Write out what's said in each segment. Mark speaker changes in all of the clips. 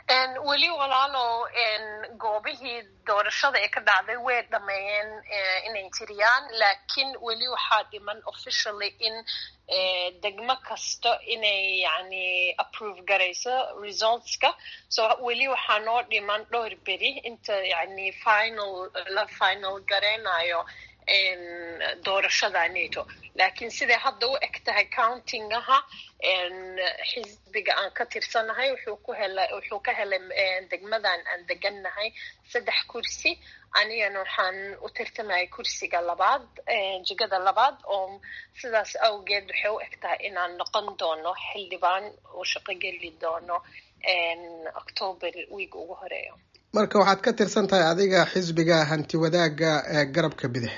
Speaker 1: weli walaalo goobihii doorashada ee ka dhacday way dhameeyeen inay tiriyaan laakiin weli waxaa dhiman officially in degmo kasta inay yani approve garayso resultska so weli waxaa noo dhiman dhowr beri inta yani final gareynayo doorashada nato laakiin siday hadda u eg tahay countingaha xisbiga aan ka tirsanahay wuxuu ka helay degmadan aan degannahay 3 kursi anigana waxaan u tirtamay kursiga labaad jigada labaad oo sidaas awgeed waxay u eg tahay inaan noqon doono xildhibaan oo shaqo geli doono October week ugu horeeyo
Speaker 2: marka waxaad ka tirsan tahay adiga xisbiga hanti wadaaga ee garabka bidix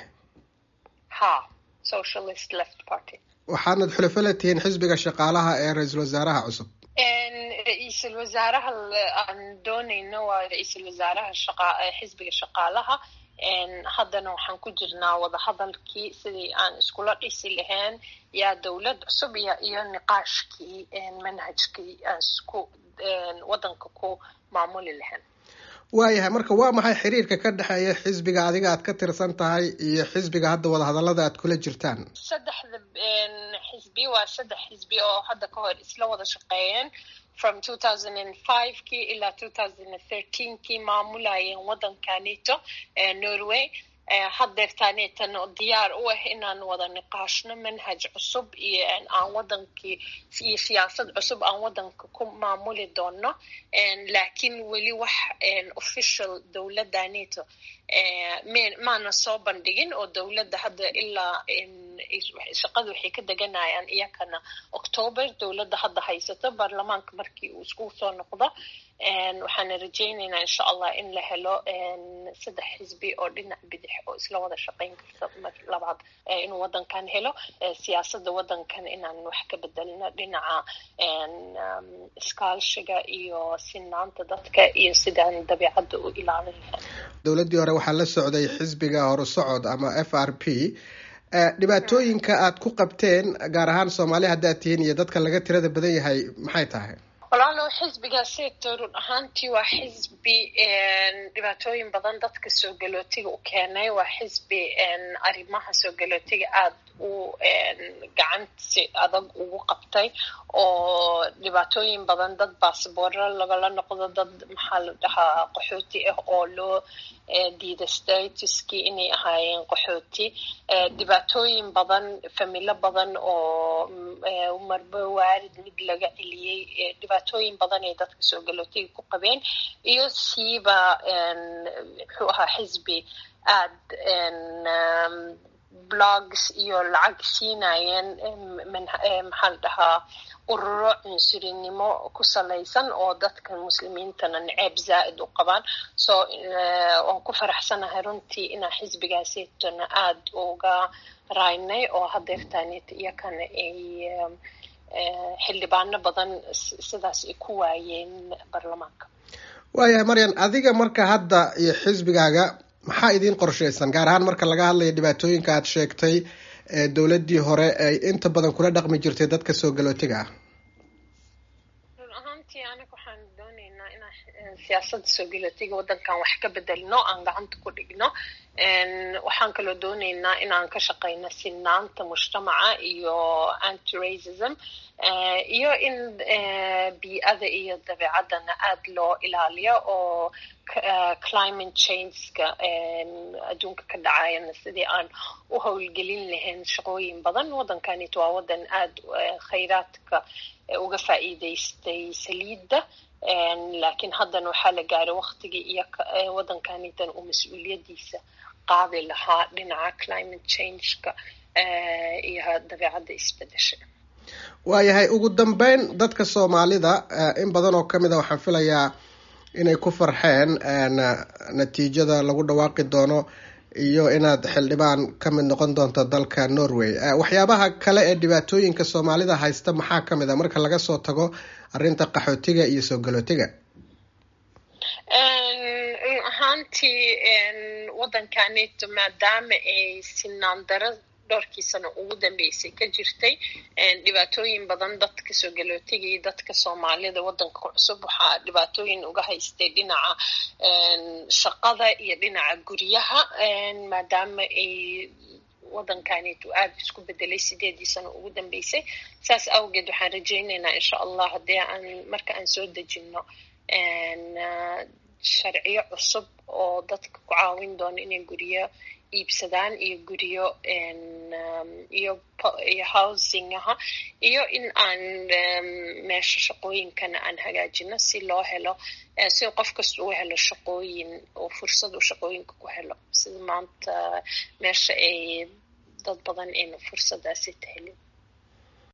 Speaker 1: Socialist Left Party
Speaker 2: waxaanad xulafo la tihiin xisbiga shaqaalaha ee ra'iisul wasaaraha cusub
Speaker 1: ra'iisul wasaaraha aan doonayno waa ra'iisul wasaaraha xisbiga shaqaalaha haddana waxaan ku jirnaa wada hadalkii sidii aan iskula dhisi lahayn yaa dawlad cusub iyo niqaashkii manhajkii isku wadanka ku maamuli lahayn
Speaker 2: waayahay marka waa maxay xiriirka ka dhexeeya xisbiga adiga aad ka tirsan tahay iyo xisbiga hadda wada hadallada aad kula jirtaan
Speaker 1: saddexda xisbi waa 3 xisbi oo hadda ka hor isla wada shaqeeyeen from 2005 kii ilaa 2013 kii maamulayeen wadanka NATO Norway haddeertaaneetan diyaar u ah inaan wada niqaashno manhaj cusub iyo aan wadankii iyo siyaasad cusub aan wadanka ku maamuli doono laakiin weli wax official dawladda NATO maana soo bandhigin oo dawladda hadda ilaa shaqadu waxay ka deganayaan iyakana October dawladda hadda haysato baarlamaanka markii uu isku soo noqdo waxaan rajaynaynaa insha Allah in la helo 3 xisbi oo dhinac bidix oo isla wada shaqeyn karta labaad inuu wadankan helo siyaasadda wadankan inaan wax ka bedelno dhinaca iskaashiga iyo sinaanta dadka iyo sidaan dabeecadda u ilaalin lahayn
Speaker 2: dawladdii hore waxaa la socday xisbiga horusocod ama FRP dhibaatooyinka aad ku qabteen gaar ahaan Soomaaliya haddaad tihiin iyo dadka laga tirada badan yahay maxay tahay
Speaker 1: walaalo xisbigaasi run ahaantii waa xisbi dhibaatooyin badan dadka soo galootiga u keenay waa xisbi arrimaha soo galootiga aad u gacansi adag ugu qabtay oo dhibaatooyin badan dad baasboorro lagala noqdo dad maxaa la dhahaa qaxooti ah oo loo diida statuskii inay ahaayeen qaxooti dhibaatooyin badan familo badan oo marba waarid mid laga celiyey dhibaatooyin badan ay dadka soo galootiga ku qabeen iyo siiba wuxuu ahaa xisbi aad blogs iyo lacag siinayeen maxaa la dhahaa ururo cunsurinimo ku salaysan oo dadka muslimiintana naceeb zaa'id u qabaan so waan ku faraxsanahay runtii inaa xisbigaasitona aad uga raynay oo hadeertaaneet iyakana ay xildhibaano badan sidaas ay ku waayeen baarlamaanka
Speaker 2: waayahay Maryan adiga marka hadda iyo xisbigaaga maxaa idin qorsheysan gaar ahaan marka laga hadlayo dhibaatooyinka aad sheegtay ee dawladdii hore ay inta badan kula dhaqmi jirtay dadka soo galootiga ah
Speaker 1: run ahaantii aniga waxaan doonaynaa inaan siyaasadda soo galootiga wadankan wax ka bedelno aan gacanta ku dhigno waxaan kaloo doonaynaa inaan ka shaqeyno sinaanta mujtamaca iyo anti-racism iyo in bii'ada iyo dabeecadana aad loo ilaaliyo oo climate change-ka adduunka ka dhacayana sidii aan u howlgelin lahayn shaqooyin badan wadankanito waa wadan aad khayraadka uga faa'iidaystay saliidda laakiin haddana waxaa la gaaray waqtigii iyo wadankanitan uu mas-uuliyadiisa qaadi lahaa dhinaca climate change-ka iyo dabeecadda isbedesha
Speaker 2: waayahay ugu dambeyn dadka Soomaalida in badan oo kamid ah waxaan filayaa inay ku farxeen natiijada lagu dhawaaqi doono iyo inaad xildhibaan ka mid noqon doonto dalka Norway waxyaabaha kale ee dhibaatooyinka Soomaalida haysta maxaa kamid ah marka laga soo tago arrinta qaxootiga iyo soo galootiga
Speaker 1: ahaantii wadankanito maadaama ay sinaan daro dhowrkii sano ugu dambeysay ka jirtay dhibaatooyin badan dadka soo galootiga iyo dadka Soomaalida wadanka cusub waxaa dhibaatooyin uga haystay dhinaca shaqada iyo dhinaca guryaha maadaama ay wadankaanitu aad isku bedelay 8 sano ugu dambeysay saas awgeed waxaan rajaynaynaa insha Allah haddii marka aan soo dejino sharciyo cusub oo dadka ku caawin doona inay guryo iibsadaan iyo guryo iyo housing iyo in aan meesha shaqooyinkana aan hagaajino si loo helo si qof kasta uu helo shaqooyin oo fursad uu shaqooyinka ku helo sida maanta meesha ay dad badan in fursadaasi helin